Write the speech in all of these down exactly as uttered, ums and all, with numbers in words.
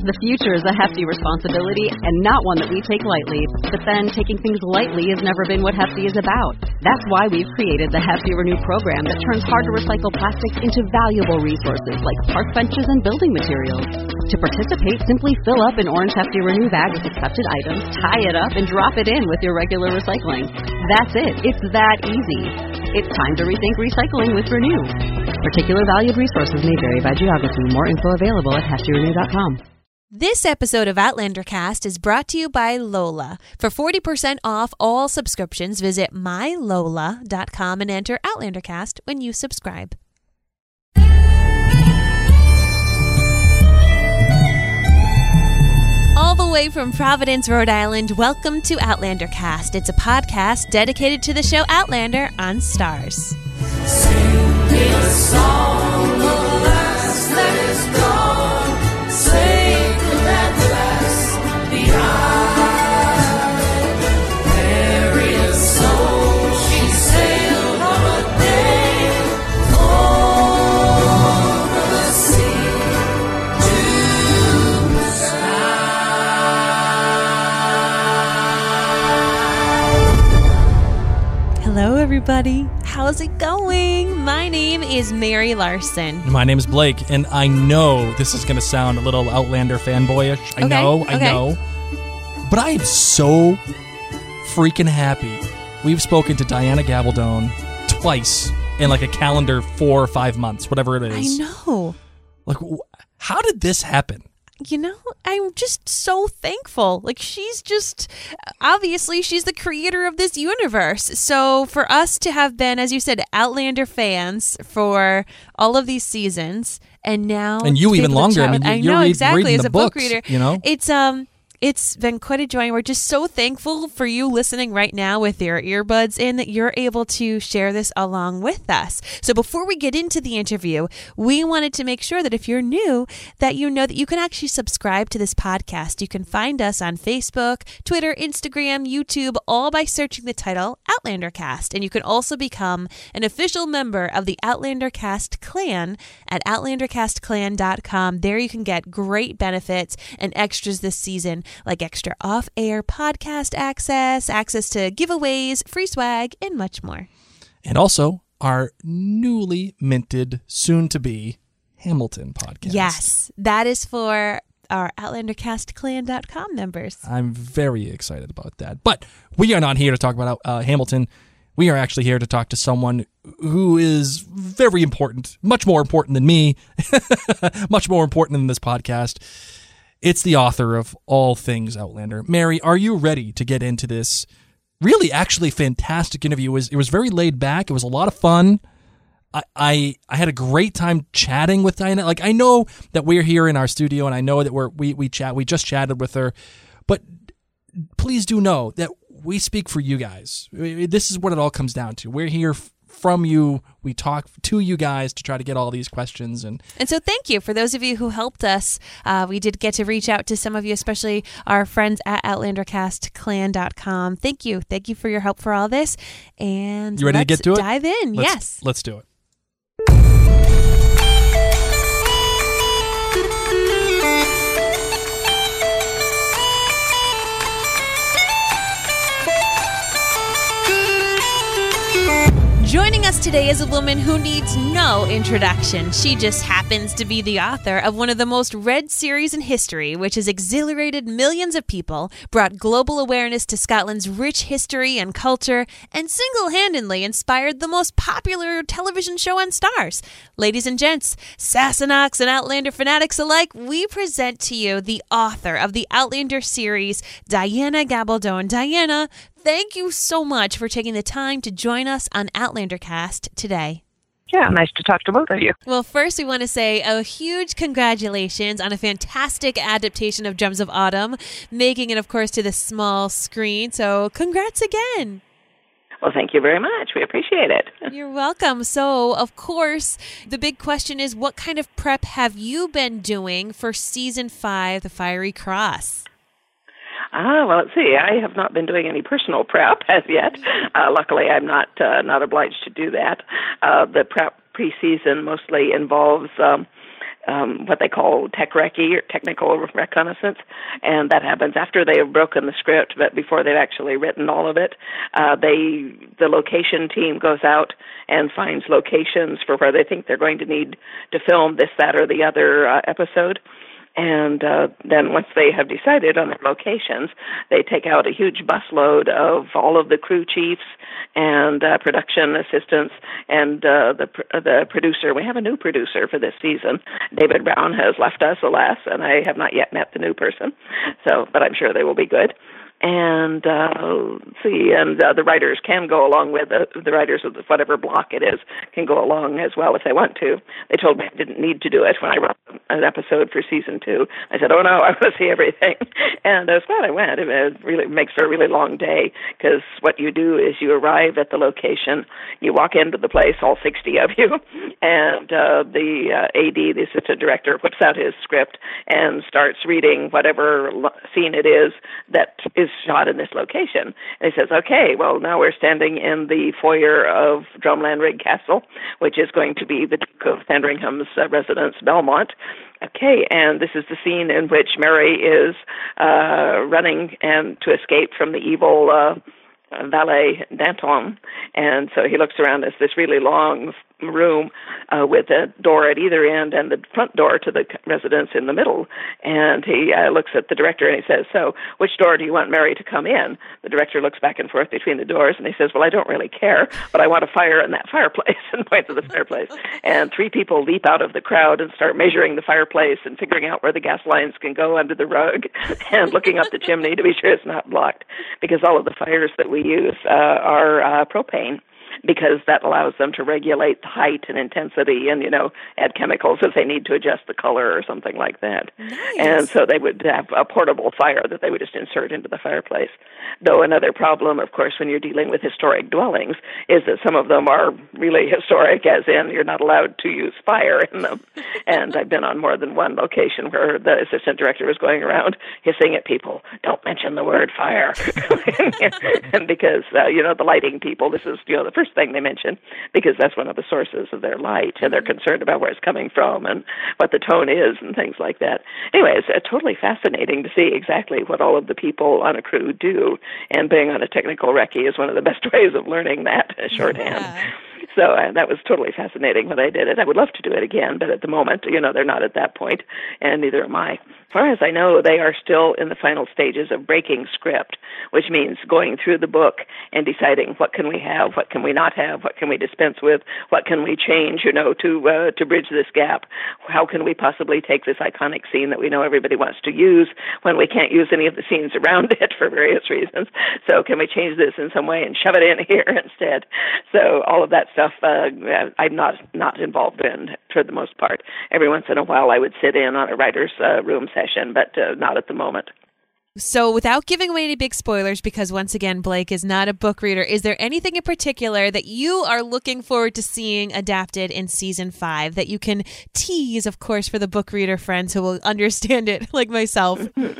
The future is a hefty responsibility and not one that we take lightly. But then, taking things lightly has never been what Hefty is about. That's why we've created the Hefty Renew program that turns hard-to-recycle plastics into valuable resources like park benches and building materials. To participate, simply fill up an orange Hefty Renew bag with accepted items, tie it up, and drop it in with your regular recycling. That's it. It's that easy. It's time to rethink recycling with Renew. Particular valued resources may vary by geography. More info available at hefty renew dot com. This episode of OutlanderCast is brought to you by Lola. For forty percent off all subscriptions, visit my lola dot com and enter OutlanderCast when you subscribe. All the way from Providence, Rhode Island, welcome to OutlanderCast. It's a podcast dedicated to the show Outlander on Stars. Sing me a song of the last that is gone, sacred and last behind. Various souls she sailed on a day over the sea to the sky. Hello, everybody. How's it going? My name is Mary Larson. My name is Blake, and I know this is going to sound a little Outlander fanboyish. I Okay, know, I okay. know. But I am so freaking happy. We've spoken to Diana Gabaldon twice in like a calendar four or five months, whatever it I is. know. Like, wh- how did this happen? You know, I'm just so thankful. Like, she's just, obviously, she's the creator of this universe. So for us to have been, as you said, Outlander fans for all of these seasons, and now And you to be even able to longer. chat I mean, with- you- I you're know read- exactly reading as the a book books, reader. you know? It's um. It's been quite a joy. We're just so thankful for you listening right now with your earbuds in that you're able to share this along with us. So before we get into the interview, we wanted to make sure that if you're new, that you know that you can actually subscribe to this podcast. You can find us on Facebook, Twitter, Instagram, YouTube, all by searching the title OutlanderCast. And you can also become an official member of the OutlanderCast clan at outlander cast clan dot com. There you can get great benefits and extras this season, like extra off-air podcast access, access to giveaways, free swag, and much more. And also, our newly minted, soon-to-be Hamilton podcast. Yes, that is for our outlander cast clan dot com members. I'm very excited about that. But we are not here to talk about uh, Hamilton. We are actually here to talk to someone who is very important, much more important than me, much more important than this podcast. It's the author of all things Outlander. Mary, are you ready to get into this really actually fantastic interview? It was, it was very laid back. It was a lot of fun. I, I I had a great time chatting with Diana. Like, I know that we're here in our studio, and I know that we're we we chat. We just chatted with her, but please do know that we speak for you guys. This is what it all comes down to. We're here f- from you. We talk to you guys to try to get all these questions. And And so thank you for those of you who helped us. Uh, we did get to reach out to some of you, especially our friends at outlander cast clan dot com. Thank you. Thank you for your help for all this. And you ready to let's get to it? dive in. Let's, yes. Let's do it. Joining us today is a woman who needs no introduction. She just happens to be the author of one of the most read series in history, which has exhilarated millions of people, brought global awareness to Scotland's rich history and culture, and single-handedly inspired the most popular television show on Stars. Ladies and gents, Sassenachs and Outlander fanatics alike, we present to you the author of the Outlander series, Diana Gabaldon. Diana, thank you so much for taking the time to join us on OutlanderCast today. Yeah, nice to talk to both of you. Well, first we want to say a huge congratulations on a fantastic adaptation of Gems of Autumn, making it, of course, to the small screen. So congrats again. Well, thank you very much. We appreciate it. You're welcome. So, of course, the big question is, what kind of prep have you been doing for season five, The Fiery Cross? Ah, well, let's see. I have not been doing any personal prep as yet. Uh, luckily, I'm not uh, not obliged to do that. Uh, the prep preseason mostly involves um, um, what they call tech recce, or technical reconnaissance, and that happens after they have broken the script, but before they've actually written all of it. Uh, they, the location team goes out and finds locations for where they think they're going to need to film this, that, or the other uh, episode. And uh, then once they have decided on their locations, they take out a huge busload of all of the crew chiefs and uh, production assistants and uh, the the producer. We have a new producer for this season. David Brown has left us, alas, and I have not yet met the new person. So, but I'm sure they will be good. And uh, see, and uh, the writers can go along with it. The writers of whatever block it is can go along as well if they want to. They told me I didn't need to do it when I wrote an episode for season two. I said, "Oh no, I want to see everything," and I was glad I went. It really makes for a really long day because what you do is you arrive at the location, you walk into the place, all sixty of you, and uh, the uh, A D, the assistant director, whips out his script and starts reading whatever scene it is that is shot in this location. And he says, okay, well, now we're standing in the foyer of Drumland Rig Castle, which is going to be the Duke of Sandringham's uh, residence, Belmont. Okay, and this is the scene in which Mary is uh, running and to escape from the evil uh, valet Danton. And so he looks around as this really long room uh, with a door at either end and the front door to the residence in the middle. And he uh, looks at the director and he says, so which door do you want Mary to come in? The director looks back and forth between the doors and he says, well, I don't really care, but I want a fire in that fireplace, and points to the fireplace. And three people leap out of the crowd and start measuring the fireplace and figuring out where the gas lines can go under the rug and looking up the chimney to be sure it's not blocked, because all of the fires that we use uh, are uh, propane, because that allows them to regulate the height and intensity and, you know, add chemicals if they need to adjust the color or something like that. Nice. And so they would have a portable fire that they would just insert into the fireplace. Though another problem, of course, when you're dealing with historic dwellings is that some of them are really historic, as in you're not allowed to use fire in them. And I've been on more than one location where the assistant director was going around hissing at people, don't mention the word fire. And because, uh, you know, the lighting people, this is, you know, the first thing they mention, because that's one of the sources of their light, and they're concerned about where it's coming from and what the tone is and things like that. Anyway, it's uh, totally fascinating to see exactly what all of the people on a crew do, and being on a technical recce is one of the best ways of learning that uh, shorthand. Yeah. So uh, that was totally fascinating when I did it. I would love to do it again, but at the moment, you know, they're not at that point, and neither am I. As far as I know, they are still in the final stages of breaking script, which means going through the book and deciding what can we have, what can we not have, what can we dispense with, what can we change, you know, to uh, to bridge this gap. How can we possibly take this iconic scene that we know everybody wants to use when we can't use any of the scenes around it for various reasons? So can we change this in some way and shove it in here instead? So all of that stuff uh, I'm not not involved in for the most part. Every once in a while I would sit in on a writer's uh, room session, but uh, not at the moment. So without giving away any big spoilers, because once again, Blake is not a book reader, is there anything in particular that you are looking forward to seeing adapted in season five that you can tease, of course, for the book reader friends who will understand it, like myself?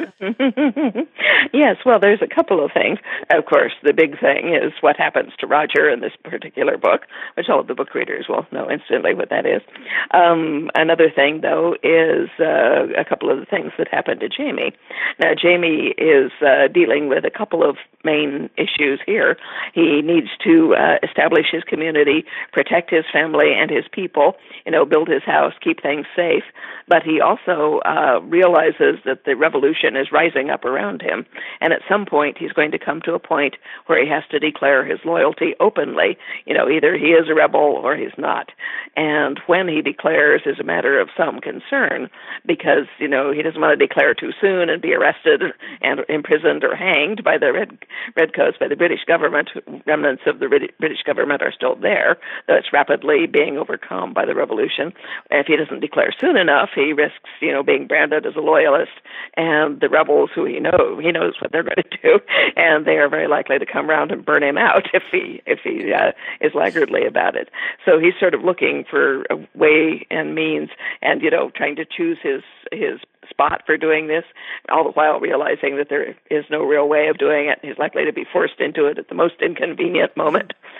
Yes, well, there's a couple of things. Of course, the big thing is what happens to Roger in this particular book, which all of the book readers will know instantly what that is. Um, another thing, though, is uh, a couple of the things that happened to Jamie. Now, Jamie is uh, dealing with a couple of main issues here. He needs to uh, establish his community, protect his family and his people, you know, build his house, keep things safe. But he also uh, realizes that the revolution is rising up around him. And at some point, he's going to come to a point where he has to declare his loyalty openly. You know, either he is a rebel or he's not. And when he declares is a matter of some concern, because, you know, he doesn't want to declare too soon and be arrested and imprisoned or hanged by the Red Redcoats, by the British government. Remnants of the British government are still there, though it's rapidly being overcome by the revolution. If he doesn't declare soon enough, he risks, you know, being branded as a loyalist, and the rebels who he know, he knows what they're going to do, and they are very likely to come around and burn him out if he if he uh, is laggardly about it. So he's sort of looking for a way and means, and, you know, trying to choose his his spot for doing this, all the while realizing that there is no real way of doing it. He's likely to be forced into it at the most inconvenient moment.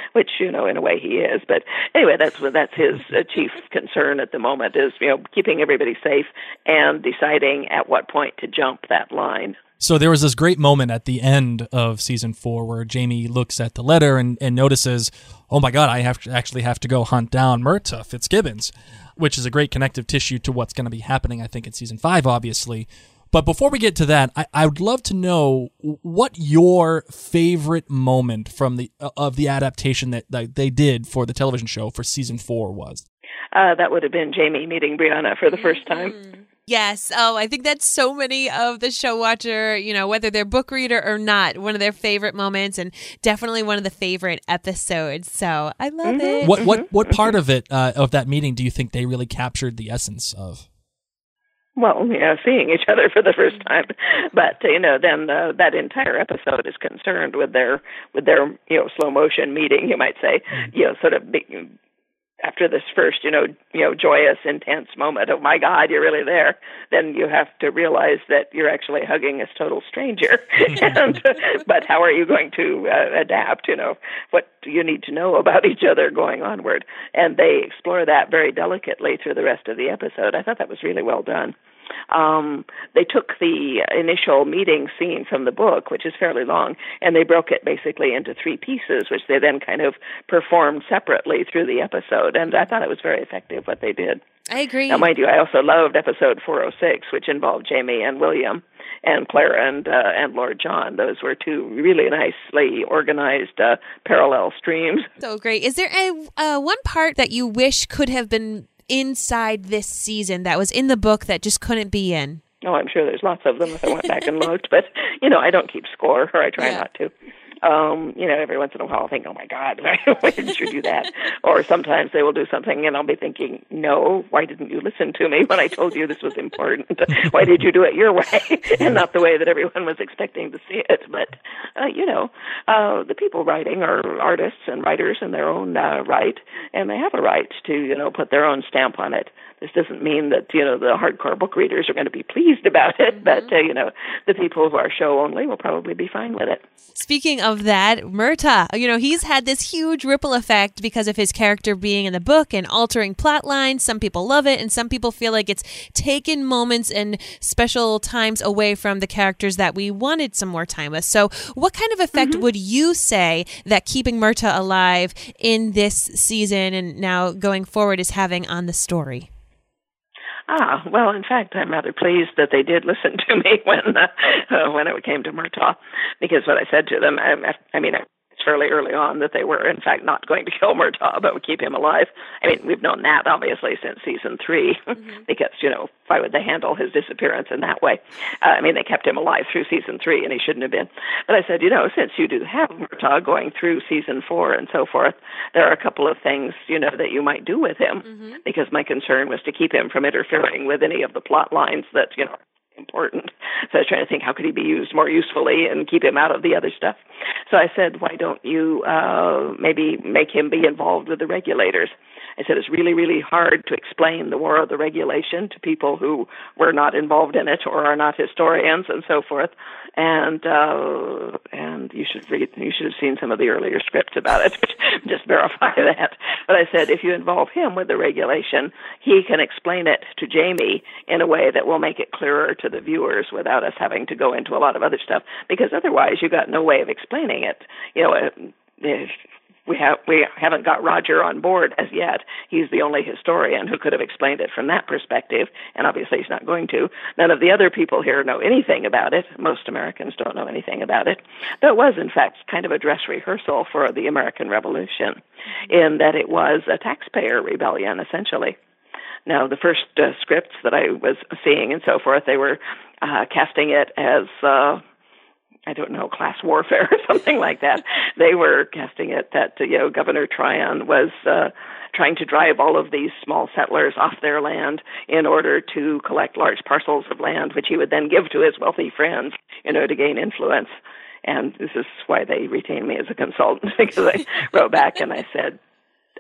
which, you know, in a way he is. But anyway, that's what that's his uh, chief concern at the moment is, you know, keeping everybody safe and deciding at what point to jump that line. So there was this great moment at the end of season four where Jamie looks at the letter and, and notices, oh my God, I have to actually have to go hunt down Murtagh Fitzgibbons, which is a great connective tissue to what's going to be happening, I think, in season five, obviously. But before we get to that, I, I would love to know what your favorite moment from the of the adaptation that, that they did for the television show for season four was. Uh, that would have been Jamie meeting Brianna for the first time. Yes. Oh, I think that's so many of the show watcher, you know, whether they're book reader or not, one of their favorite moments and definitely one of the favorite episodes. So I love Mm-hmm. it. What what what part of it uh, of that meeting do you think they really captured the essence of? Well, you know, seeing each other for the first time, but you know, then uh, that entire episode is concerned with their with their you know slow motion meeting, you might say, you know, sort of big, after this first you know you know joyous, intense moment of my God, you're really there. Then you have to realize that you're actually hugging a total stranger, and but how are you going to uh, adapt? You know, what do you need to know about each other going onward? And they explore that very delicately through the rest of the episode. I thought that was really well done. Um, they took the initial meeting scene from the book, which is fairly long, and they broke it basically into three pieces, which they then kind of performed separately through the episode. And I thought it was very effective what they did. I agree. Now, mind you, I also loved episode four oh six, which involved Jamie and William and Clara and uh, and Lord John. Those were two really nicely organized uh, parallel streams. So great. Is there a uh, one part that you wish could have been inside this season that was in the book that just couldn't be in? Oh, I'm sure there's lots of them if I went back and looked, but, you know, I don't keep score, or I try Yeah. not to. Um, you know, every once in a while I'll think, oh my God, why didn't you do that? Or sometimes they will do something and I'll be thinking, no, why didn't you listen to me when I told you this was important? Why did you do it your way and not the way that everyone was expecting to see it? But, uh, you know, uh, the people writing are artists and writers in their own uh, right, and they have a right to, you know, put their own stamp on it. This doesn't mean that, you know, the hardcore book readers are going to be pleased about it, but, uh, you know, the people who are show only will probably be fine with it. Speaking of that, Murtagh, you know, he's had this huge ripple effect because of his character being in the book and altering plot lines. Some people love it, and some people feel like it's taken moments and special times away from the characters that we wanted some more time with. So what kind of effect mm-hmm. would you say that keeping Murtagh alive in this season and now going forward is having on the story? Ah, well, in fact, I'm rather pleased that they did listen to me when uh, uh, when it came to Murtagh, because what I said to them, I, I mean, it's fairly early on that they were, in fact, not going to kill Murtagh, but would keep him alive. I mean, we've known that, obviously, since season three, mm-hmm. because, you know, why would they handle his disappearance in that way? Uh, I mean, they kept him alive through season three, and he shouldn't have been. But I said, you know, since you do have Murtagh going through season four and so forth, there are a couple of things, you know, that you might do with him, mm-hmm. because my concern was to keep him from interfering with any of the plot lines that, you know, important. So I was trying to think, how could he be used more usefully and keep him out of the other stuff? So I said, why don't you uh, maybe make him be involved with the regulators? I said, it's really, really hard to explain the War of the Regulation to people who were not involved in it or are not historians and so forth. And uh, and you should read, you should have seen some of the earlier scripts about it, just verify that. But I said, if you involve him with the regulation, he can explain it to Jamie in a way that will make it clearer to the viewers without us having to go into a lot of other stuff, because otherwise you got no way of explaining it. You know, uh, we have we haven't got Roger on board as yet. He's the only historian who could have explained it from that perspective, and obviously he's not going to. None of the other people here know anything about it. Most Americans don't know anything about it. But it was, in fact, kind of a dress rehearsal for the American Revolution, in that it was a taxpayer rebellion, essentially. Now, the first uh, scripts that I was seeing and so forth, they were uh, casting it as, uh, I don't know, class warfare or something like that. They were casting it that, you know, Governor Tryon was uh, trying to drive all of these small settlers off their land in order to collect large parcels of land, which he would then give to his wealthy friends, you know, to gain influence. And this is why they retained me as a consultant, because I wrote back and I said,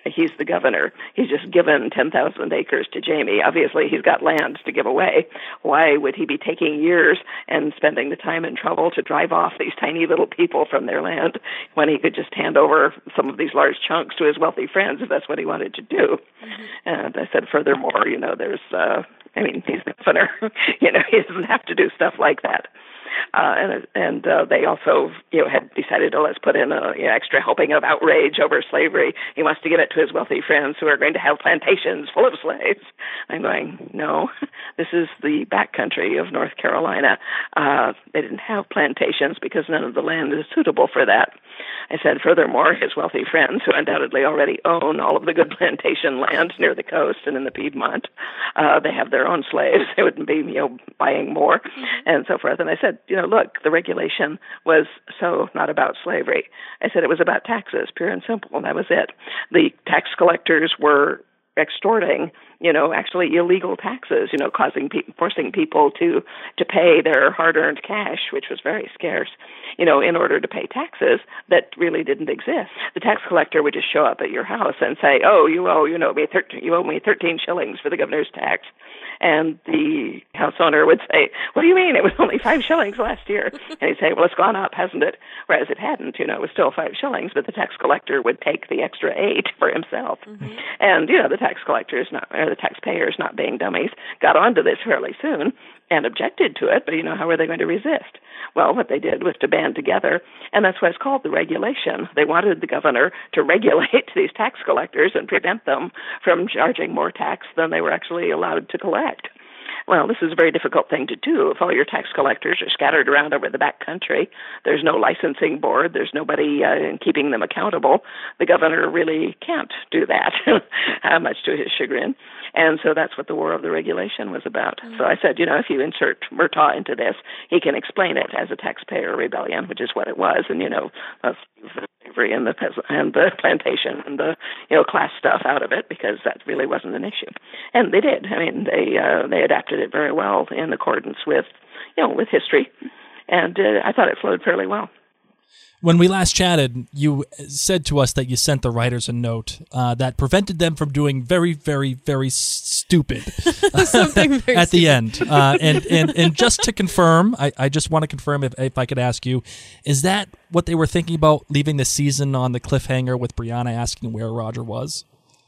he's the governor. He's just given ten thousand acres to Jamie. Obviously, he's got land to give away. Why would he be taking years and spending the time and trouble to drive off these tiny little people from their land when he could just hand over some of these large chunks to his wealthy friends if that's what he wanted to do? Mm-hmm. And I said, furthermore, you know, there's, uh, I mean, he's the governor. You know, he doesn't have to do stuff like that. Uh, and and uh, they also, you know, had decided, oh, let's put in a you know, extra helping of outrage over slavery. He wants to give it to his wealthy friends who are going to have plantations full of slaves. I'm going, no, this is the backcountry of North Carolina. Uh, they didn't have plantations because none of the land is suitable for that. I said, furthermore, his wealthy friends, who undoubtedly already own all of the good plantation land near the coast and in the Piedmont, uh, they have their own slaves. They wouldn't be, you know, buying more and so forth. And I said, you know, look, the regulation was so not about slavery. I said it was about taxes, pure and simple, and that was it. The tax collectors were extorting, you know, actually illegal taxes, you know, causing pe- forcing people to to pay their hard-earned cash, which was very scarce, you know, in order to pay taxes that really didn't exist. The tax collector would just show up at your house and say, "Oh, you owe you know me thirteen, you owe me thirteen shillings for the governor's tax," and the house owner would say, "What do you mean? It was only five shillings last year." And he'd say, "Well, it's gone up, hasn't it?" Whereas it hadn't. You know, it was still five shillings, but the tax collector would take the extra eight for himself. Mm-hmm. And you know, the tax collectors, not or the taxpayers, not being dummies, got onto this fairly soon and objected to it. But you know, how were they going to resist? Well, what they did was to band together, and that's why it's called the regulation. They wanted the governor to regulate these tax collectors and prevent them from charging more tax than they were actually allowed to collect. Well, this is a very difficult thing to do if all your tax collectors are scattered around over the back country. There's no licensing board. There's nobody uh, keeping them accountable. The governor really can't do that, uh, much to his chagrin. And so that's what the War of the Regulation was about. Mm-hmm. So I said, you know, if you insert Murtaugh into this, he can explain it as a taxpayer rebellion, which is what it was. And, you know, uh, slavery and the peasant and the plantation and the, you know, class stuff out of it, because that really wasn't an issue. And they did. I mean, they uh, they adapted it very well in accordance with, you know, with history. And uh, I thought it flowed fairly well. When we last chatted, you said to us that you sent the writers a note uh, that prevented them from doing very, very, very stupid Something very at stupid. the end. Uh, and, and and just to confirm, I, I just want to confirm, if, if I could ask you, is that what they were thinking about, leaving the season on the cliffhanger with Brianna asking where Roger was?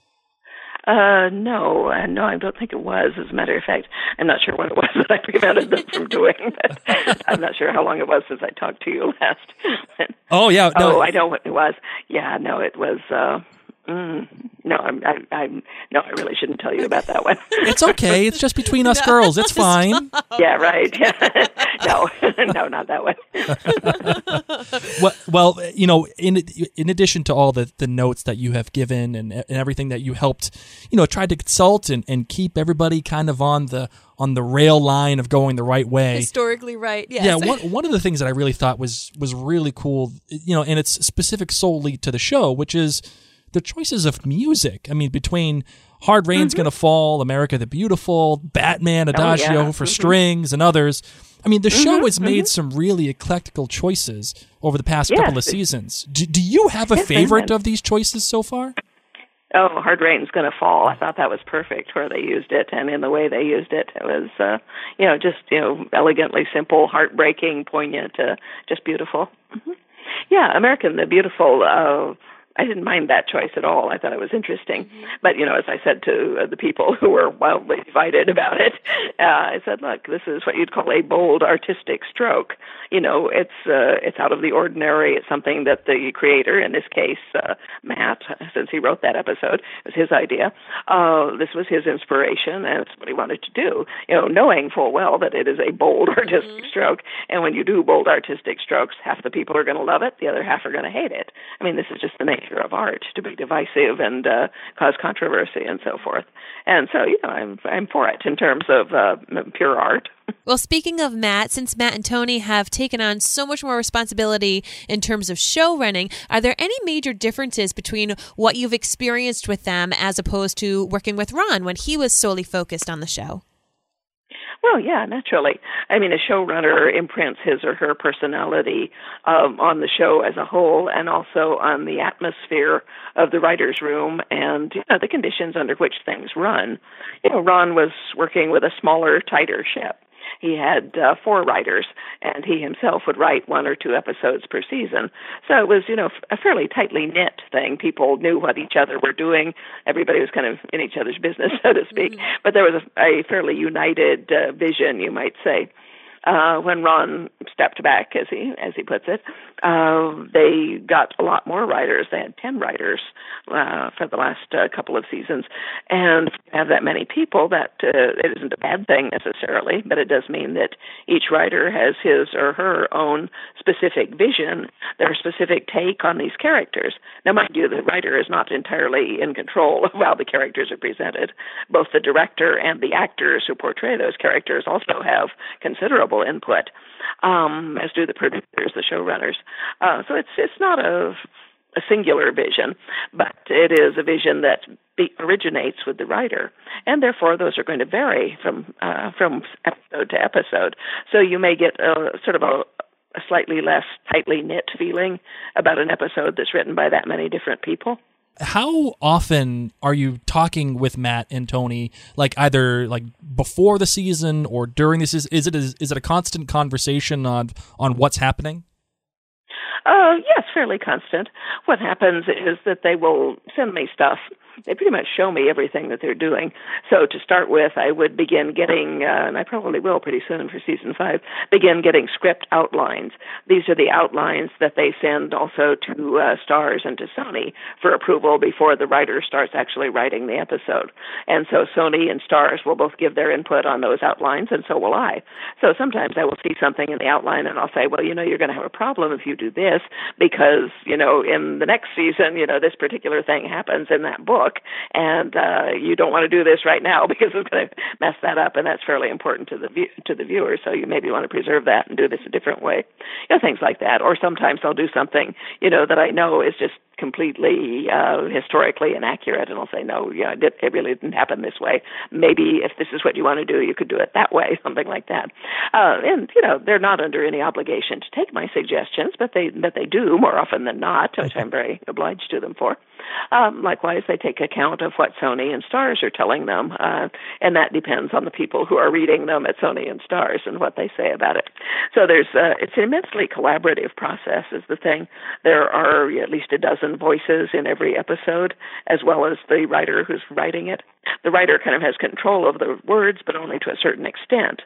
Uh, no, uh, no, I don't think it was. As a matter of fact, I'm not sure what it was that I prevented them from doing, but I'm not sure how long it was since I talked to you last. Oh, yeah. No. Oh, I know what it was. Yeah, no, it was, uh, mm, no, I'm, I, I'm, no, I really shouldn't tell you about that one. It's okay. It's just between us No, girls. It's fine. Yeah, right. no, no, not that one. well, well, you know, in in addition to all the, the notes that you have given and, and everything that you helped, you know, tried to consult and, and keep everybody kind of on the on the rail line of going the right way. Historically right, yes. Yeah, one one of the things that I really thought was was really cool, you know, and it's specific solely to the show, which is the choices of music. I mean, between Hard Rain's mm-hmm. Gonna Fall, America the Beautiful, Batman Adagio oh, yeah. for mm-hmm. strings, and others. I mean, the mm-hmm, show has made mm-hmm. some really eclectical choices over the past yes. couple of seasons. Do, do you have a yes, favorite of these choices so far? Oh, Hard Rain's Gonna Fall. I thought that was perfect where they used it, and in the way they used it. It was, uh, you know, just, you know, elegantly simple, heartbreaking, poignant, uh, just beautiful. Mm-hmm. Yeah, American the Beautiful, uh, I didn't mind that choice at all. I thought it was interesting. Mm-hmm. But, you know, as I said to uh, the people who were wildly divided about it, uh, I said, look, this is what you'd call a bold artistic stroke. You know, it's uh, it's out of the ordinary. It's something that the creator, in this case, uh, Matt, since he wrote that episode, it was his idea. Uh, this was his inspiration, and it's what he wanted to do. You know, knowing full well that it is a bold artistic mm-hmm. stroke. And when you do bold artistic strokes, half the people are going to love it, the other half are going to hate it. I mean, this is just the nature of art, to be divisive and uh, cause controversy and so forth. And so, you know, I'm I'm for it in terms of uh, pure art. Well, speaking of Matt, since Matt and Tony have taken on so much more responsibility in terms of show running, are there any major differences between what you've experienced with them as opposed to working with Ron when he was solely focused on the show? Well, yeah, naturally. I mean, a showrunner imprints his or her personality um, on the show as a whole, and also on the atmosphere of the writer's room and, you know, the conditions under which things run. You know, Ron was working with a smaller, tighter ship. He had uh, four writers, and he himself would write one or two episodes per season. So it was, you know, a fairly tightly knit thing. People knew what each other were doing. Everybody was kind of in each other's business, so to speak. Mm-hmm. But there was a, a fairly united uh, vision, you might say. Uh, when Ron stepped back, as he as he puts it, uh, they got a lot more writers. They had ten writers uh, for the last uh, couple of seasons, and to have that many people, that uh, it isn't a bad thing necessarily, but it does mean that each writer has his or her own specific vision, their specific take on these characters. Now, mind you, the writer is not entirely in control of how the characters are presented. Both the director and the actors who portray those characters also have considerable input, um, as do the producers, the showrunners. Uh, so it's it's not a, a singular vision, but it is a vision that be, originates with the writer, and therefore those are going to vary from uh, from episode to episode. So you may get a sort of a, a slightly less tightly knit feeling about an episode that's written by that many different people. How often are you talking with Matt and Tony, like either like before the season or during the season? Is it a, is it a constant conversation on on what's happening? Uh, yes, fairly constant. What happens is that they will send me stuff. They pretty much show me everything that they're doing. So to start with, I would begin getting, uh, and I probably will pretty soon for season five, begin getting script outlines. These are the outlines that they send also to uh, Starz and to Sony for approval before the writer starts actually writing the episode. And so Sony and Starz will both give their input on those outlines, and so will I. So sometimes I will see something in the outline, and I'll say, well, you know, you're going to have a problem if you do this because, you know, in the next season, you know, this particular thing happens in that book. And uh, you don't want to do this right now because it's going to mess that up, and that's fairly important to the view, to the viewer. So you maybe want to preserve that and do this a different way, you know, things like that. Or sometimes I'll do something, you know, that I know is just completely uh, historically inaccurate, and I'll say, no, yeah, it, it really didn't happen this way. Maybe if this is what you want to do, you could do it that way, something like that. Uh, and you know, they're not under any obligation to take my suggestions, but they but they do more often than not, which I'm very obliged to them for. Um, likewise, they take account of what Sony and Starz are telling them, uh, and that depends on the people who are reading them at Sony and Starz and what they say about it. So there's uh, it's an immensely collaborative process is the thing. There are at least a dozen voices in every episode, as well as the writer who's writing it. The writer kind of has control of the words, but only to a certain extent.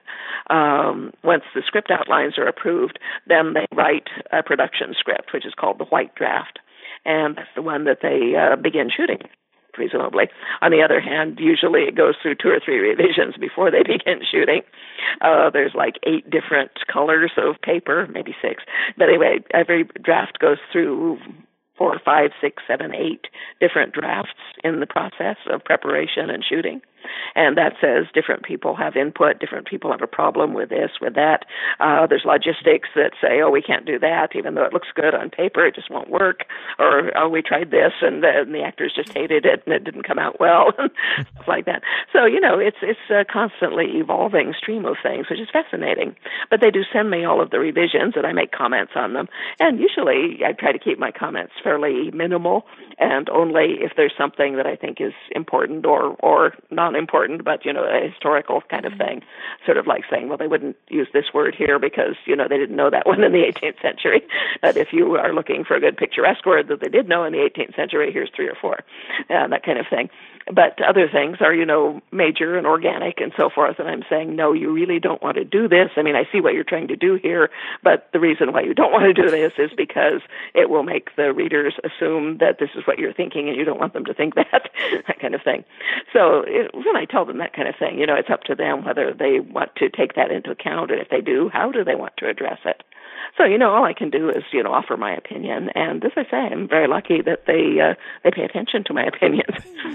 Um, once the script outlines are approved, then they write a production script, which is called the White Draft. And that's the one that they uh, begin shooting, presumably. On the other hand, usually it goes through two or three revisions before they begin shooting. Uh, there's like eight different colors of paper, maybe six. But anyway, every draft goes through four, five, six, seven, eight different drafts in the process of preparation and shooting. And that says different people have input, different people have a problem with this, with that. Uh, there's logistics that say, oh, we can't do that, even though it looks good on paper, it just won't work. Or, oh, we tried this, and the, and the actors just hated it, and it didn't come out well, stuff like that. So, you know, it's it's a constantly evolving stream of things, which is fascinating. But they do send me all of the revisions, and I make comments on them. And usually I try to keep my comments fairly minimal, and only if there's something that I think is important or, or not important, but, you know, a historical kind of thing, sort of like saying, well, they wouldn't use this word here because, you know, they didn't know that one in the eighteenth century. But if you are looking for a good picturesque word that they did know in the eighteenth century, here's three or four, uh, that kind of thing. But other things are, you know, major and organic and so forth, and I'm saying, no, you really don't want to do this. I mean, I see what you're trying to do here, but the reason why you don't want to do this is because it will make the readers assume that this is what you're thinking, and you don't want them to think that, that kind of thing. So it, when I tell them that kind of thing, you know, it's up to them whether they want to take that into account, and if they do, how do they want to address it? So, you know, all I can do is, you know, offer my opinion. And as I say, I'm very lucky that they uh, they pay attention to my opinions.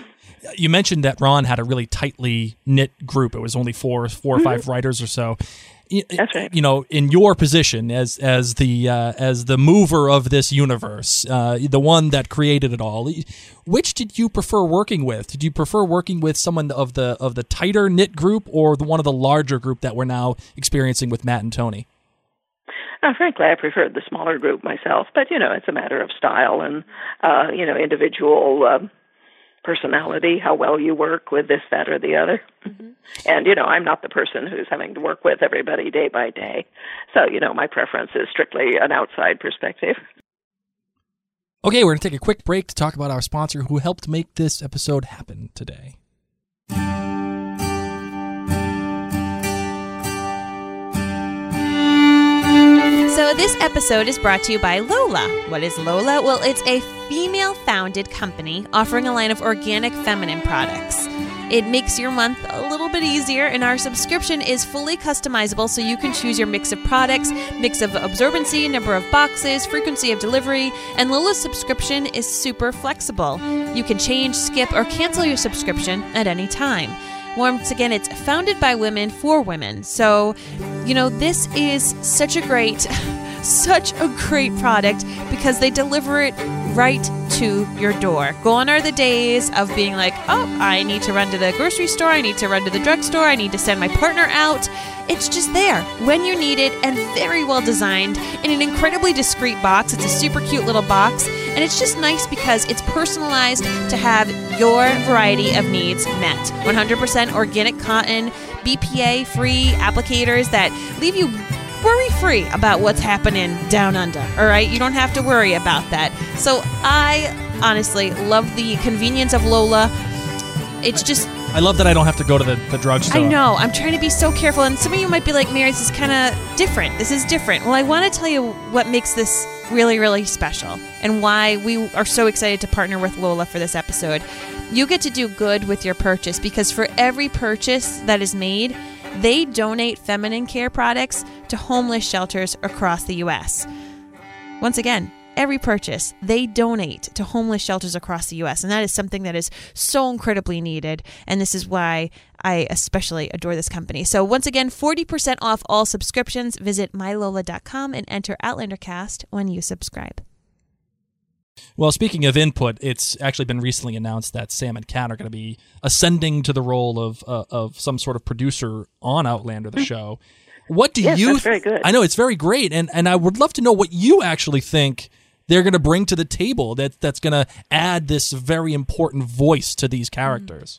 You mentioned that Ron had a really tightly knit group. It was only four, four or five mm-hmm. writers or so. That's right. You know, in your position as as the uh, as the mover of this universe, uh, the one that created it all, which did you prefer working with? Did you prefer working with someone of the of the tighter knit group, or the one of the larger group that we're now experiencing with Matt and Tony? Uh, frankly, I preferred the smaller group myself, but, you know, it's a matter of style and, uh, you know, individual uh, personality, how well you work with this, that, or the other. Mm-hmm. And, you know, I'm not the person who's having to work with everybody day by day. So, you know, my preference is strictly an outside perspective. Okay, we're going to take a quick break to talk about our sponsor who helped make this episode happen today. So this episode is brought to you by Lola. What is Lola? Well, it's a female-founded company offering a line of organic feminine products. It makes your month a little bit easier, and our subscription is fully customizable, so you can choose your mix of products, mix of absorbency, number of boxes, frequency of delivery, and Lola's subscription is super flexible. You can change, skip, or cancel your subscription at any time. Once again, it's founded by women for women. So, you know, this is such a great, such a great product because they deliver it right to your door. Gone are the days of being like, oh, I need to run to the grocery store, I need to run to the drugstore, I need to send my partner out. It's just there when you need it and very well designed in an incredibly discreet box. It's a super cute little box, and it's just nice because it's personalized to have your variety of needs met. one hundred percent organic cotton, B P A-free applicators that leave you worry-free about what's happening down under, all right? You don't have to worry about that. So I honestly love the convenience of Lola. It's just... I love that I don't have to go to the, the drugstore. I know. I'm trying to be so careful. And some of you might be like, Mary, this is kind of different. This is different. Well, I want to tell you what makes this really, really special and why we are so excited to partner with Lola for this episode. You get to do good with your purchase because for every purchase that is made, they donate feminine care products to homeless shelters across the U S. Once again, every purchase, they donate to homeless shelters across the U S, and that is something that is so incredibly needed, and this is why I especially adore this company. So once again, forty percent off all subscriptions. Visit my lola dot com and enter OutlanderCast when you subscribe. Well, speaking of input, it's actually been recently announced that Sam and Kat are going to be ascending to the role of uh, of some sort of producer on Outlander, the show. What do yes, you... That's very good. I know, it's very great, and, and I would love to know what you actually think they're going to bring to the table that that's going to add this very important voice to these characters.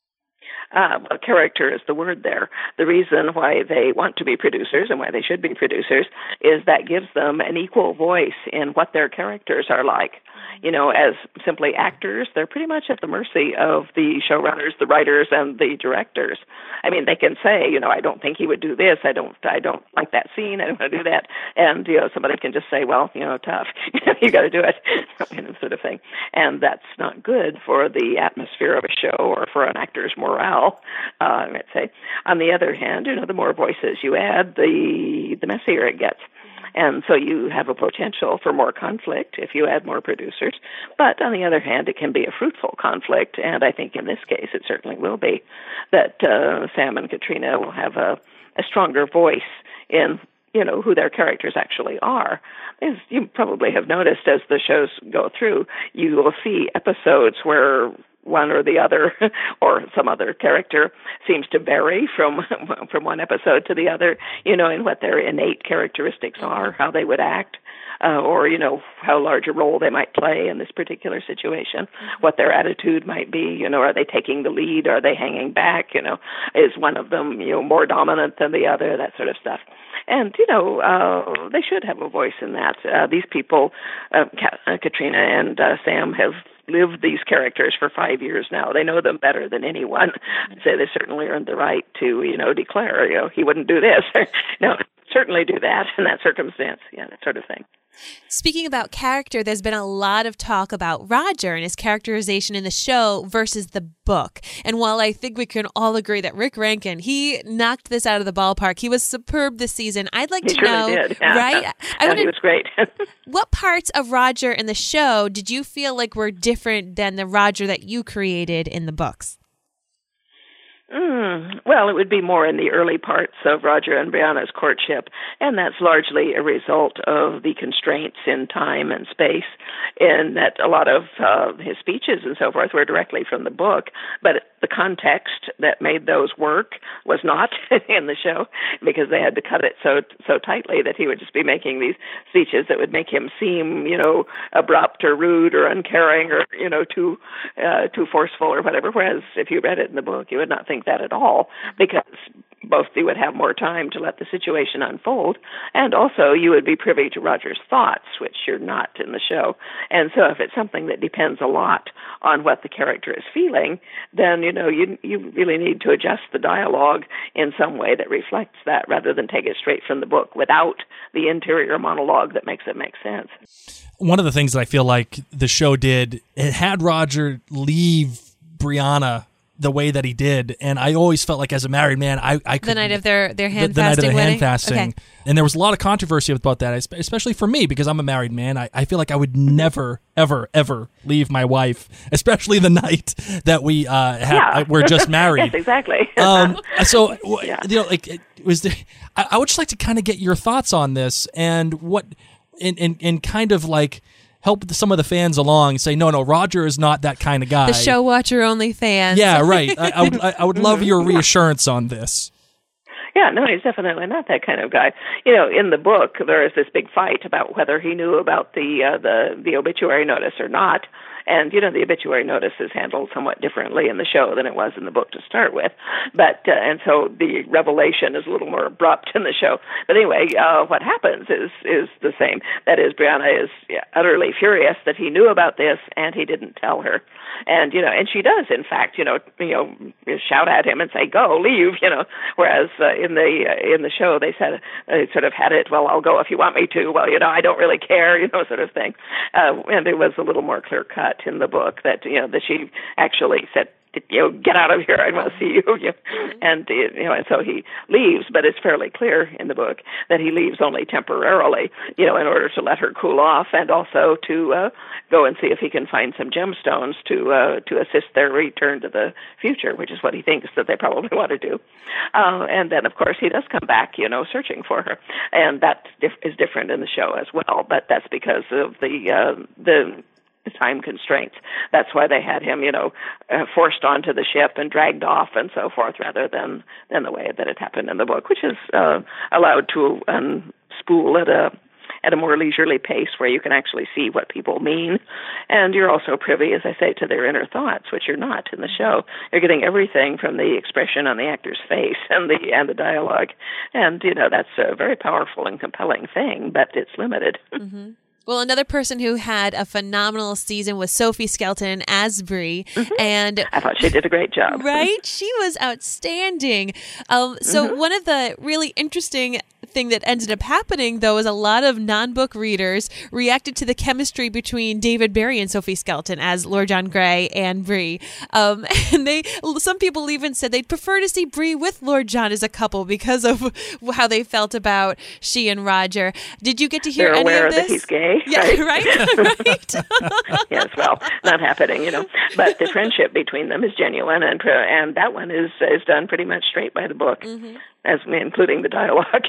Uh, well, character is the word there. The reason why they want to be producers and why they should be producers is that gives them an equal voice in what their characters are like. You know, as simply actors, they're pretty much at the mercy of the showrunners, the writers, and the directors. I mean, they can say, you know, I don't think he would do this. I don't, I don't like that scene. I don't want to do that. And you know, somebody can just say, well, you know, tough. You got to do it, you know, sort of thing. And that's not good for the atmosphere of a show or for an actor's morale. Uh, I'd say. On the other hand, you know, the more voices you add, the the messier it gets. And so you have a potential for more conflict if you add more producers. But on the other hand, it can be a fruitful conflict, and I think in this case it certainly will be, that uh, Sam and Katrina will have a, a stronger voice in, you know, who their characters actually are. As you probably have noticed as the shows go through, you will see episodes where one or the other or some other character seems to vary from from one episode to the other, you know, in what their innate characteristics are, how they would act, uh, or, you know, how large a role they might play in this particular situation, what their attitude might be, you know, are they taking the lead, are they hanging back, you know, is one of them, you know, more dominant than the other, that sort of stuff. And, you know, uh, they should have a voice in that. Uh, these people, uh, Kat, uh, Katrina and uh, Sam, have lived these characters for five years now. They know them better than anyone. So they certainly earned the right to, you know, declare, you know, he wouldn't do this. No, certainly do that in that circumstance. Yeah, that sort of thing. Speaking about character, there's been a lot of talk about Roger and his characterization in the show versus the book. And while I think we can all agree that Rick Rankin, he knocked this out of the ballpark. He was superb this season. I'd like he to really know, did. Yeah. right? I no, he was great. What parts of Roger in the show did you feel like were different than the Roger that you created in the books? Mm, well, it would be more in the early parts of Roger and Brianna's courtship, and that's largely a result of the constraints in time and space, in that a lot of uh, his speeches and so forth were directly from the book, but the context that made those work was not in the show, because they had to cut it so so tightly that he would just be making these speeches that would make him seem, you know, abrupt or rude or uncaring or, you know, too uh, too forceful or whatever, whereas if you read it in the book, you would not think that at all, because both you would have more time to let the situation unfold, and also you would be privy to Roger's thoughts, which you're not in the show. And so if it's something that depends a lot on what the character is feeling, then, you know, you you really need to adjust the dialogue in some way that reflects that, rather than take it straight from the book without the interior monologue that makes it make sense. One of the things that I feel like the show did, it had Roger leave Brianna the way that he did, and I always felt like as a married man, I, I could, the night of their their hand the, the fasting night of the wedding? hand fasting, Okay. And there was a lot of controversy about that, especially for me, because I'm a married man. I, I feel like I would never, ever, ever leave my wife, especially the night that we uh, had, Yeah. we're just married. Yes, exactly. um, so Yeah. you know, like it was. The, I, I would just like to kind of get your thoughts on this, and what, and and, and kind of like help some of the fans along and say, no, no, Roger is not that kind of guy. The show watcher only fans. Yeah, right. I, I would, I, I would love your reassurance on this. Yeah, no, he's definitely not that kind of guy. You know, in the book, there is this big fight about whether he knew about the uh, the the obituary notice or not. And, you know, the obituary notice is handled somewhat differently in the show than it was in the book to start with. But, uh, and so the revelation is a little more abrupt in the show. But anyway, uh, what happens is, is the same. That is, Brianna is yeah, utterly furious that he knew about this and he didn't tell her. And, you know, and she does, in fact, you know, you know, shout at him and say, go, leave, you know, whereas uh, in the uh, in the show they said, they sort of had it, well, I'll go if you want me to. Well, you know, I don't really care, you know, sort of thing. Uh, and it was a little more clear cut in the book that, you know, that she actually said, you know, get out of here, I want to see you. you know. And, you know, and so he leaves, but it's fairly clear in the book that he leaves only temporarily, you know, in order to let her cool off, and also to uh, go and see if he can find some gemstones to uh, to assist their return to the future, which is what he thinks that they probably want to do. Uh, and then, of course, he does come back, you know, searching for her. And that dif- is different in the show as well, but that's because of the uh, the time constraints. That's why they had him, you know, uh, forced onto the ship and dragged off and so forth, rather than, than the way that it happened in the book, which is uh, allowed to um, spool at a at a more leisurely pace where you can actually see what people mean. And you're also privy, as I say, to their inner thoughts, which you're not in the show. You're getting everything from the expression on the actor's face and the and the dialogue. And, you know, that's a very powerful and compelling thing, but it's limited. Mm-hmm. Well, another person who had a phenomenal season was Sophie Skelton as Bree, Mm-hmm. and I thought she did a great job. right, she was outstanding. Um, so Mm-hmm. one of the really interesting thing that ended up happening, though, is a lot of non-book readers reacted to the chemistry between David Barry and Sophie Skelton as Lord John Grey and Bree. Um, and they, some people even said they'd prefer to see Bree with Lord John as a couple because of how they felt about she and Roger. Did you get to hear They're any aware of this? that he's gay, Yeah, right? right, right. Yes, well, not happening, you know. But the friendship between them is genuine, and and that one is is done pretty much straight by the book, mm-hmm. as including the dialogue.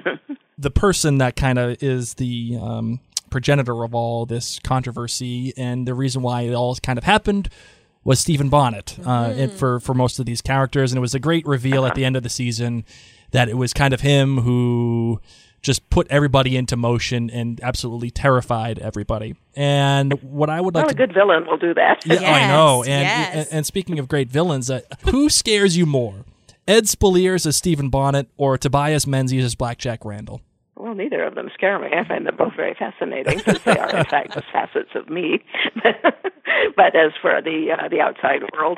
The person that kind of is the um, progenitor of all this controversy, and the reason why it all kind of happened, was Stephen Bonnet uh, Mm. and for for most of these characters, and it was a great reveal at the end of the season that it was kind of him who just put everybody into motion and absolutely terrified everybody. And what I would like Well, to a good villain will do that. Yeah, I know. And, yes. and and speaking of great villains, uh, who scares you more? Ed Spaliers as Stephen Bonnet or Tobias Menzies as Blackjack Randall? Well, neither of them scare me. I find them both very fascinating, since they are, in fact, the facets of me. But as for the uh, the outside world,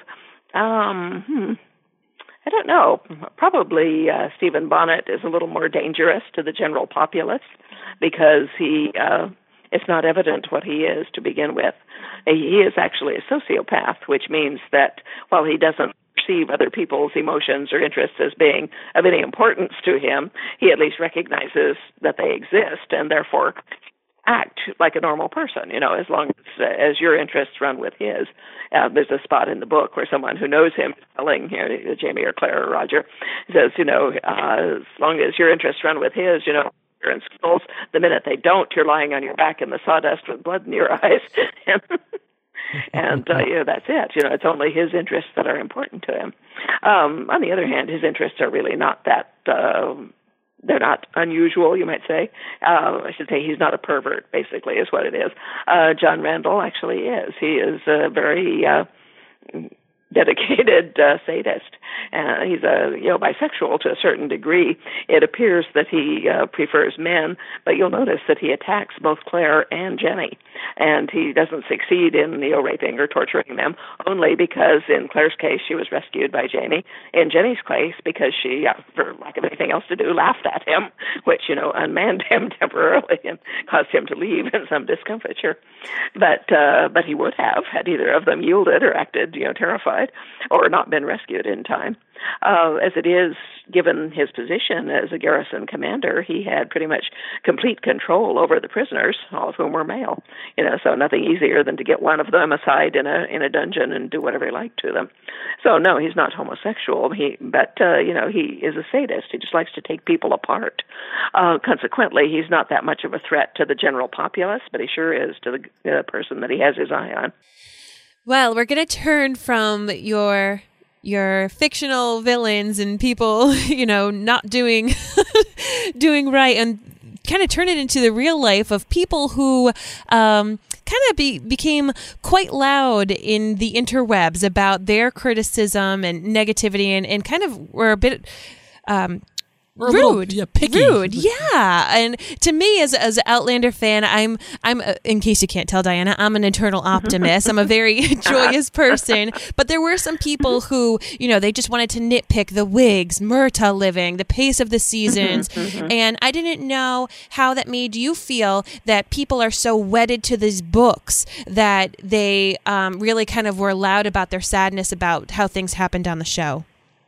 um, hmm, I don't know. Probably uh, Stephen Bonnet is a little more dangerous to the general populace because he uh, it's not evident what he is to begin with. He is actually a sociopath, which means that while he doesn't perceive other people's emotions or interests as being of any importance to him, he at least recognizes that they exist, and therefore act like a normal person, you know, as long as, uh, as your interests run with his. Uh, there's a spot in the book where someone who knows him is telling, you know, Jamie or Claire or Roger, says, you know, uh, as long as your interests run with his, you know, you're in schools. The minute they don't, you're lying on your back in the sawdust with blood in your eyes. and and uh, you know, that's it. You know, it's only his interests that are important to him. Um, on the other hand, his interests are really not that... Uh, They're not unusual, you might say. Uh, I should say he's not a pervert, basically, is what it is. Uh, John Randall actually is. He is a very uh, dedicated uh, sadist. Uh, he's a you know bisexual to a certain degree. It appears that he uh, prefers men, but you'll notice that he attacks both Claire and Jenny, and he doesn't succeed in you know raping or torturing them. Only because in Claire's case she was rescued by Jamie. In Jenny's case, because she, uh, for lack of anything else to do, laughed at him, which you know unmanned him temporarily and caused him to leave in some discomfiture. But uh, but he would have had either of them yielded or acted you know terrified or not been rescued in time. Uh, as it is, given his position as a garrison commander, he had pretty much complete control over the prisoners, all of whom were male. You know, so nothing easier than to get one of them aside in a in a dungeon and do whatever he liked to them. So no, he's not homosexual. He, but uh, you know, he is a sadist. He just likes to take people apart. Uh, consequently, he's not that much of a threat to the general populace, but he sure is to the uh, person that he has his eye on. Well, we're going to turn from your your fictional villains and people, you know, not doing doing right, and kind of turn it into the real life of people who um, kind of be, became quite loud in the interwebs about their criticism and negativity, and, and kind of were a bit... Um, We're a rude, little, yeah, picky. rude, yeah. And to me, as as an Outlander fan, I'm I'm uh, in case you can't tell, Diana, I'm an eternal optimist. I'm a very joyous person. But there were some people who, you know, they just wanted to nitpick the wigs, Murtagh living, the pace of the seasons, and I didn't know how that made you feel that people are so wedded to these books that they um, really kind of were loud about their sadness about how things happened on the show.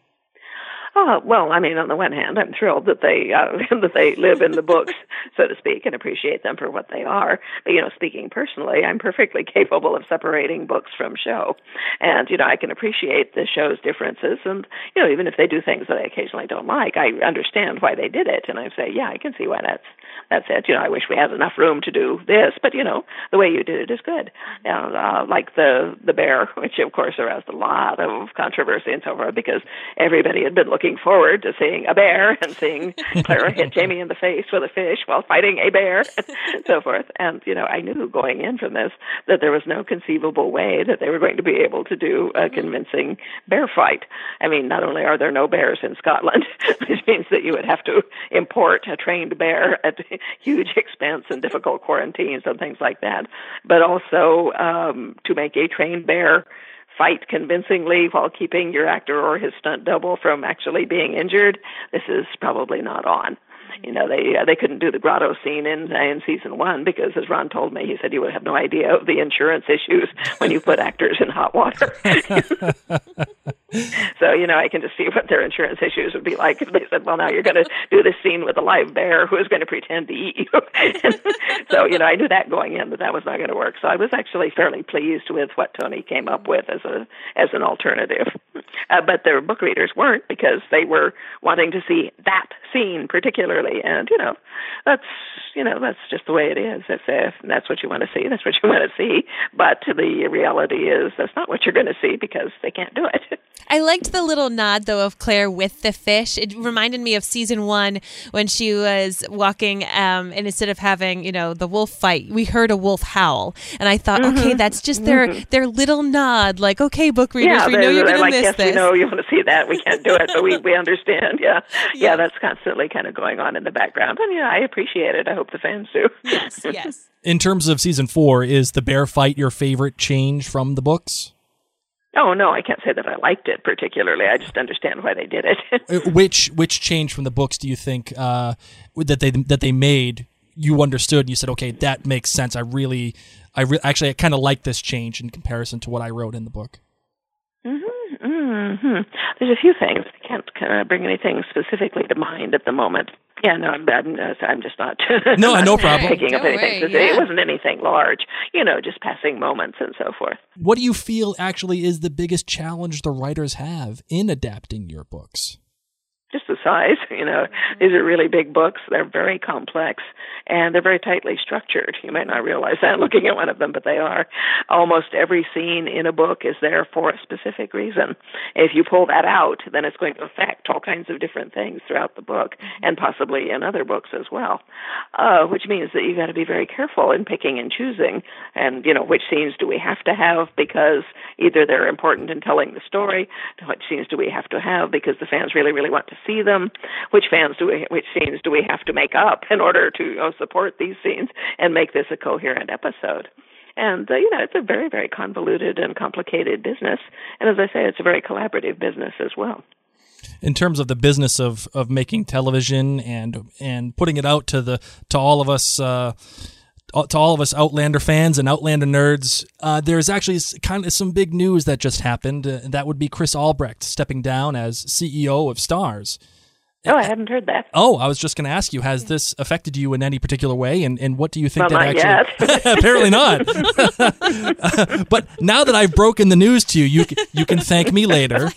Oh, well, I mean, on the one hand, I'm thrilled that they uh, that they live in the books, so to speak, and appreciate them for what they are. But, you know, speaking personally, I'm perfectly capable of separating books from show. And, you know, I can appreciate the show's differences. And, you know, even if they do things that I occasionally don't like, I understand why they did it. And I say, yeah, I can see why that's that's it. You know, I wish we had enough room to do this. But, you know, the way you did it is good. You know, uh, like the, the bear, which, of course, aroused a lot of controversy and so forth, because everybody had been looking forward to seeing a bear and seeing Clara hit Jamie in the face with a fish while fighting a bear and so forth. And, you know, I knew going in from this that there was no conceivable way that they were going to be able to do a convincing bear fight. I mean, not only are there no bears in Scotland, which means that you would have to import a trained bear at huge expense and difficult quarantines and things like that, but also um, to make a trained bear fight convincingly while keeping your actor or his stunt double from actually being injured, this is probably not on. You know, they uh, they couldn't do the grotto scene in in season one because, as Ron told me, he said you would have no idea of the insurance issues when you put actors in hot water. So, you know, I can just see what their insurance issues would be like if they said, well, now you're going to do this scene with a live bear who is going to pretend to eat you. So, you know, I knew that going in that that was not going to work. So I was actually fairly pleased with what Tony came up with as a as an alternative. Uh, but their book readers weren't, because they were wanting to see that scene particularly. And, you know, that's, you know, that's just the way it is. If, if that's what you want to see, that's what you want to see. But the reality is that's not what you're going to see, because they can't do it. I liked the little nod, though, of Claire with the fish. It reminded me of season one when she was walking, um, and instead of having, you know, the wolf fight, we heard a wolf howl. And I thought, mm-hmm. okay, that's just their mm-hmm. their little nod. Like, okay, book readers, yeah, we know you're going like, to miss yes, this. We know you want to see that. We can't do it, but we, we understand. Yeah. yeah. Yeah, that's constantly kind of going on in the background. And, yeah, I appreciate it. I hope the fans do. Yes, yes. In terms of season four, is the bear fight your favorite change from the books? Oh, no, I can't say that I liked it particularly. I just understand why they did it. which which change from the books do you think uh, that they that they made you understood and you said, okay, that makes sense. I really, I re- actually I kind of like this change in comparison to what I wrote in the book. Mm-hmm. Mm-hmm. Hmm. There's a few things. I can't kind of bring anything specifically to mind at the moment. Yeah, no, I'm, I'm, I'm just not. No, not no problem. Picking up Don't anything. worry, It yeah. wasn't anything large. You know, just passing moments and so forth. What do you feel actually is the biggest challenge the writers have in adapting your books? Just the size, you know. These are really big books. They're very complex, and they're very tightly structured. You might not realize that looking at one of them, but they are. Almost every scene in a book is there for a specific reason. If you pull that out, then it's going to affect all kinds of different things throughout the book, and possibly in other books as well, uh, which means that you've got to be very careful in picking and choosing, and, you know, which scenes do we have to have because either they're important in telling the story, which scenes do we have to have because the fans really, really want to see them, which fans do we, which scenes do we have to make up in order to, you know, support these scenes and make this a coherent episode. And, uh, you know, it's a very, very convoluted and complicated business. And as I say, it's a very collaborative business as well. In terms of the business of, of making television and and putting it out to the to all of us uh, to all of us Outlander fans and Outlander nerds, uh, there's actually kind of some big news that just happened. Uh, that would be Chris Albrecht stepping down as C E O of Starz. Oh, I hadn't heard that. Oh, I was just going to ask you, has this affected you in any particular way? And, and what do you think Well, that not actually... yet. Apparently not. But now that I've broken the news to you, you, c- you can thank me later.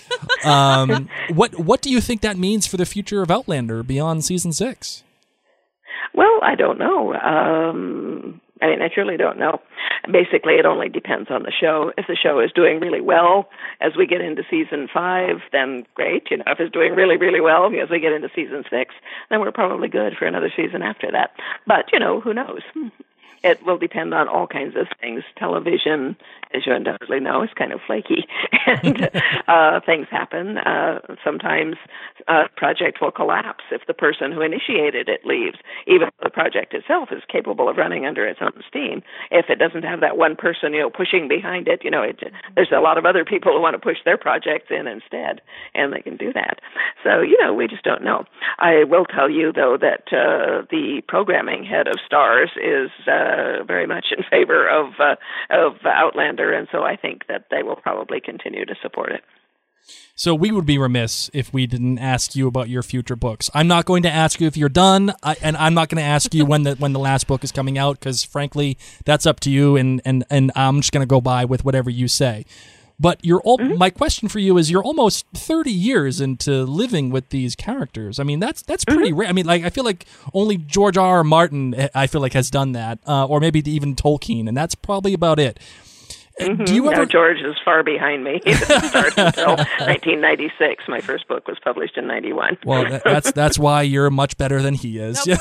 Um, what, what do you think that means for the future of Outlander beyond season six? Well, I don't know. Um, I mean, I truly don't know. Basically, it only depends on the show. If the show is doing really well as we get into season five, then great. You know, if it's doing really, really well as we get into season six, then we're probably good for another season after that. But, you know, who knows? It will depend on all kinds of things. Television, as you undoubtedly know, is kind of flaky, and uh, things happen. Uh, sometimes a project will collapse if the person who initiated it leaves, even though the project itself is capable of running under its own steam. If it doesn't have that one person, you know, pushing behind it, you know, it, there's a lot of other people who want to push their projects in instead, and they can do that. So, you know, we just don't know. I will tell you, though, that uh, the programming head of Starz is uh, Uh, very much in favor of uh, of Outlander, and so I think that they will probably continue to support it. So we would be remiss if we didn't ask you about your future books. I'm not going to ask you if you're done, I, and I'm not going to ask you when the when the last book is coming out, because frankly, that's up to you, and, and, and I'm just going to go by with whatever you say. But you're al- mm-hmm. my question for you is: you're almost thirty years into living with these characters. I mean, that's that's pretty mm-hmm. rare. I mean, like I feel like only George R. R. Martin, I feel like, has done that, uh, or maybe even Tolkien, and that's probably about it. Mm-hmm. Do you ever? No, George is far behind me. He didn't start until nineteen ninety-six. My first book was published in ninety-one. Well, that, that's that's why you're much better than he is. Nope.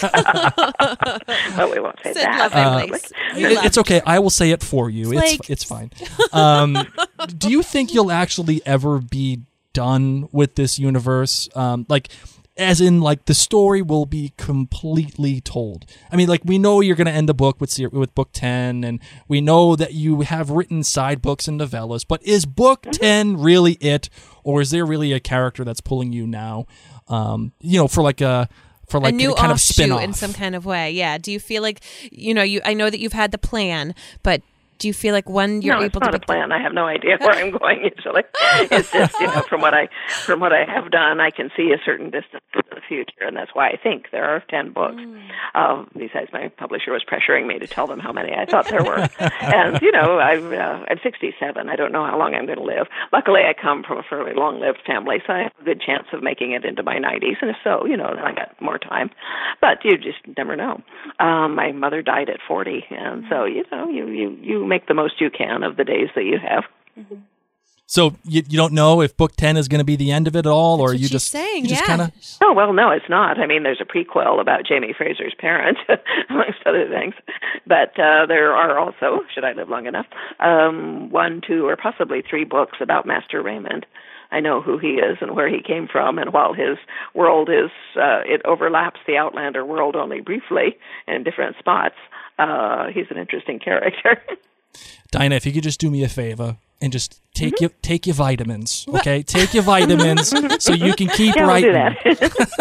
Well, we won't say Said that. lovely. Uh, It, it's okay. I will say it for you. Like- It's it's fine. Um, do you think you'll actually ever be done with this universe? Um, like, as in, like, the story will be completely told. I mean, like, we know you're going to end the book with ser- with book ten, and we know that you have written side books and novellas. But is book mm-hmm. ten really it, or is there really a character that's pulling you now? Um, you know, for like a. For like a new a kind of offshoot spin-off. in some kind of way. Yeah. Do you feel like, you know, you? I know that you've had the plan, but do you feel like when you're no, able it's not to a plan. I have no idea where I'm going usually. It's just, you know, from what I from what I have done, I can see a certain distance into the future, and that's why I think there are ten books. Mm. Um, besides, my publisher was pressuring me to tell them how many I thought there were. And you know, I've, uh, I'm sixty-seven. I don't know how long I'm going to live. Luckily, I come from a fairly long-lived family, so I have a good chance of making it into my nineties. And if so, you know, then I got more time. But you just never know. Um, my mother died at forty, and so you know, you you you make the most you can of the days that you have. Mm-hmm. So you you don't know if book ten is going to be the end of it all, or That's what you she's just saying, you just yeah. kind of. Oh well, no, it's not. I mean, there's a prequel about Jamie Fraser's parent, amongst other things. But uh, there are also, should I live long enough, um, one, two, or possibly three books about Master Raymond. I know who he is and where he came from, and while his world is, uh, it overlaps the Outlander world only briefly in different spots, uh, he's an interesting character. Dinah, if you could just do me a favor and just take mm-hmm. your take your vitamins, okay? Take your vitamins so you can keep yeah, writing. I'll do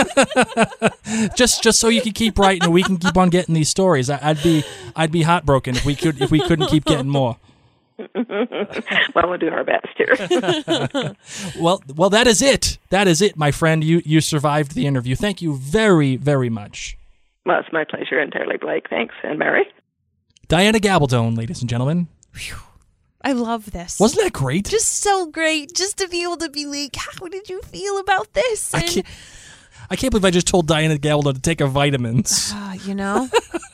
that. just just so you can keep writing and we can keep on getting these stories. I, I'd be I'd be heartbroken if we could if we couldn't keep getting more. Well, we'll do our best here. well, well, that is it. That is it, my friend. You you survived the interview. Thank you very, very much. Well, it's my pleasure entirely, Blake. Thanks. And Mary? Diana Gabaldon, ladies and gentlemen. Whew. I love this. Wasn't that great? Just so great. Just to be able to be like, how did you feel about this? I And, can't, I can't believe I just told Diana Gabaldon to take her vitamins. uh, you know?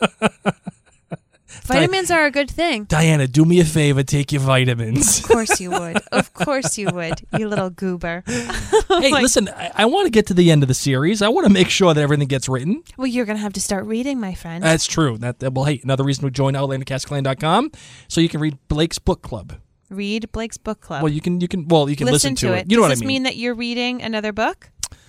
Vitamins are a good thing. Diana, do me a favor, take your vitamins. Of course you would. Of course you would, you little goober. Hey, listen, I, I want to get to the end of the series. I want to make sure that everything gets written. Well, you're going to have to start reading, my friend. That's true. That, that Well, hey, another reason to join Outlander Cast Clan dot com so you can read Blake's book club. Read Blake's book club. Well, you can, you can, well, you can listen, listen to to it. it. You know Does what I this mean? mean that you're reading another book?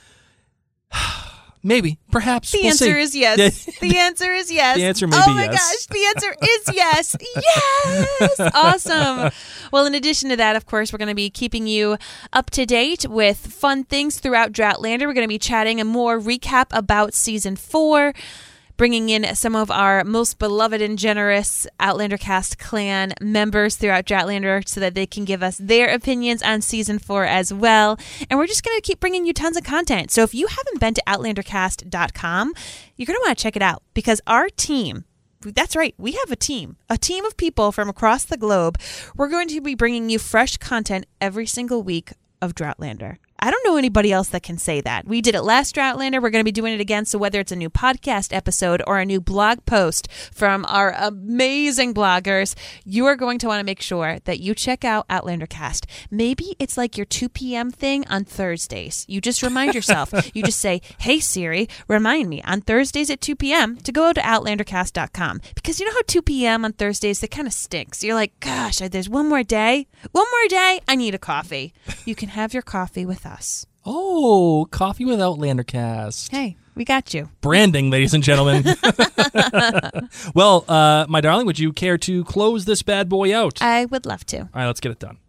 Maybe, perhaps. The we'll answer see. is yes. Yeah. The answer is yes. The answer may oh be my yes. gosh, the answer is yes. Yes. Awesome. Well, in addition to that, of course, we're going to be keeping you up to date with fun things throughout Droughtlander. We're going to be chatting a more recap about season four, bringing in some of our most beloved and generous Outlander Cast Clan members throughout Droughtlander so that they can give us their opinions on season four as well. And we're just going to keep bringing you tons of content. So if you haven't been to Outlander Cast dot com, you're going to want to check it out because our team, that's right, we have a team, a team of people from across the globe. We're going to be bringing you fresh content every single week of Droughtlander. I don't know anybody else that can say that. We did it last Droughtlander. We're going to be doing it again. So whether it's a new podcast episode or a new blog post from our amazing bloggers, you are going to want to make sure that you check out Outlander Cast. Maybe it's like your two p.m. thing on Thursdays. You just remind yourself. You just say, hey, Siri, remind me on Thursdays at two p.m. to go to Outlander Cast dot com. Because you know how two p.m. on Thursdays, that kind of stinks. You're like, gosh, there's one more day. One more day. I need a coffee. You can have your coffee with us. Oh, coffee with Outlander Cast. Hey, we got you. Branding, ladies and gentlemen. Well, uh, my darling, would you care to close this bad boy out? I would love to. All right, let's get it done.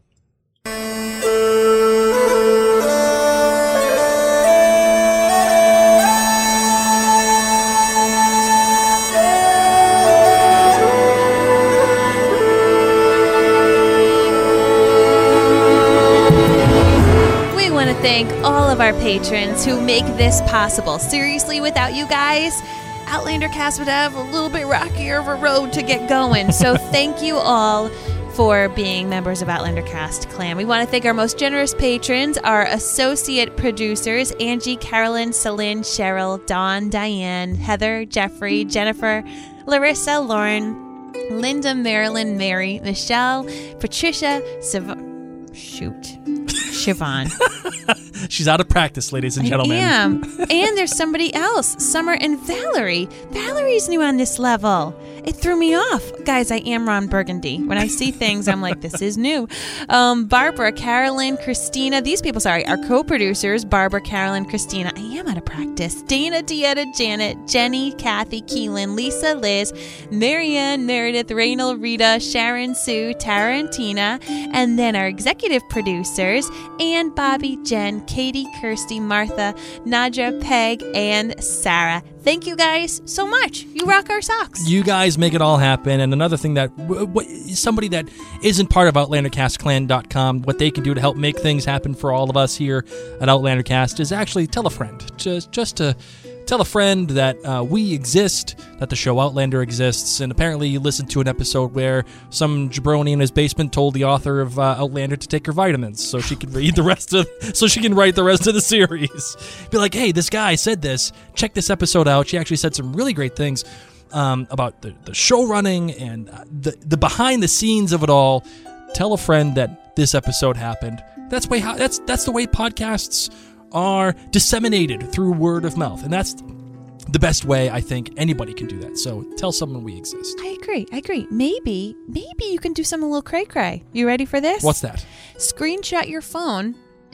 Thank all of our patrons who make this possible. Seriously, without you guys, Outlander Cast would have a little bit rockier of a road to get going. So thank you all for being members of Outlander Cast Clan. We want to thank our most generous patrons, our associate producers, Angie, Carolyn, Celine, Cheryl, Dawn, Diane, Heather, Jeffrey, Jennifer, Larissa, Lauren, Linda, Marilyn, Mary, Michelle, Patricia, Siv- shoot, Siobhan. She's out of practice, ladies and gentlemen. I am. And there's somebody else, Summer and Valerie. Valerie's new on this level. It threw me off. Guys, I am Ron Burgundy. When I see things, I'm like, this is new. Um, Barbara, Carolyn, Christina. These people, sorry, our co-producers, Barbara, Carolyn, Christina. I am out of practice. Dana, Dieta, Janet, Jenny, Kathy, Keelan, Lisa, Liz, Marianne, Meredith, Raynal, Rita, Sharon, Sue, Tara, and Tina. And then our executive producers, Ann, Bobby, Jen, Katie, Kirsty, Martha, Nadja, Peg, and Sarah. Thank you guys so much. You rock our socks. You guys make it all happen. And another thing that w- w- somebody that isn't part of Outlander Cast Clan dot com, what they can do to help make things happen for all of us here at Outlander Cast is actually tell a friend. Just, just to tell a friend that uh, we exist, that the show Outlander exists, and apparently you listened to an episode where some jabroni in his basement told the author of uh, Outlander to take her vitamins so she could read the rest of, so she can write the rest of the series. Be like, hey, this guy said this. Check this episode out. She actually said some really great things um, about the, the show running and uh, the the behind the scenes of it all. Tell a friend that this episode happened. That's way how that's that's the way podcasts are disseminated through word of mouth, and that's the best way I think anybody can do that. So tell someone we exist. I agree. I agree. Maybe, maybe you can do something a little cray cray. You ready for this? What's that? Screenshot your phone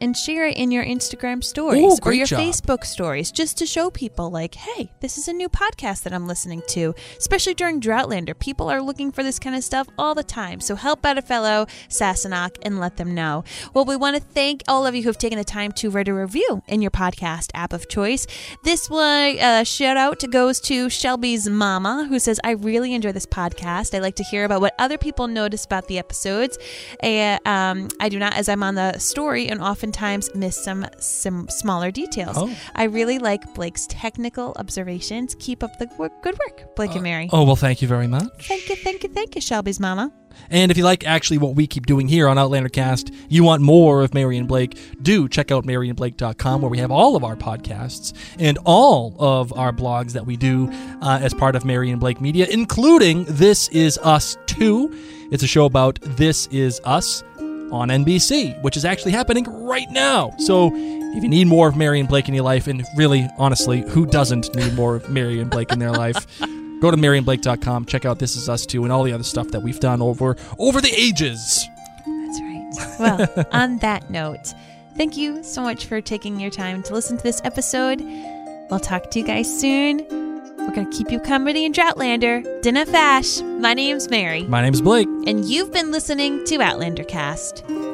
and share it in your Instagram stories Ooh, or great your job. Facebook stories, just to show people like, hey, this is a new podcast that I'm listening to. Especially during Droughtlander, people are looking for this kind of stuff all the time. So help out a fellow Sassenach and let them know. Well, we want to thank all of you who have taken the time to write a review in your podcast app of choice. This one, uh, shout out goes to Shelby's mama, who says, I really enjoy this podcast. I like to hear about what other people notice about the episodes. And, um, I do not, as I'm on the story, and oftentimes miss some, some smaller details. Oh. I really like Blake's technical observations. Keep up the work, good work, Blake and Mary. Oh, well, thank you very much. Thank you, thank you, thank you, Shelby's mama. And if you like actually what we keep doing here on Outlander Cast, you want more of Mary and Blake, do check out mary and blake dot com, where we have all of our podcasts and all of our blogs that we do uh, as part of Mary and Blake Media, including This Is Us two. It's a show about This Is Us on N B C, which is actually happening right now. So if you need more of Mary and Blake in your life, and really, honestly, who doesn't need more of Mary and Blake in their life? Go to mary and blake dot com, check out This Is Us two and all the other stuff that we've done over over the ages. That's right. Well, on that note, thank you so much for taking your time to listen to this episode. We'll talk to you guys soon. We're going to keep you company in Droughtlander. Dinna Fash. My name's Mary. My name's Blake. And you've been listening to Outlander Cast.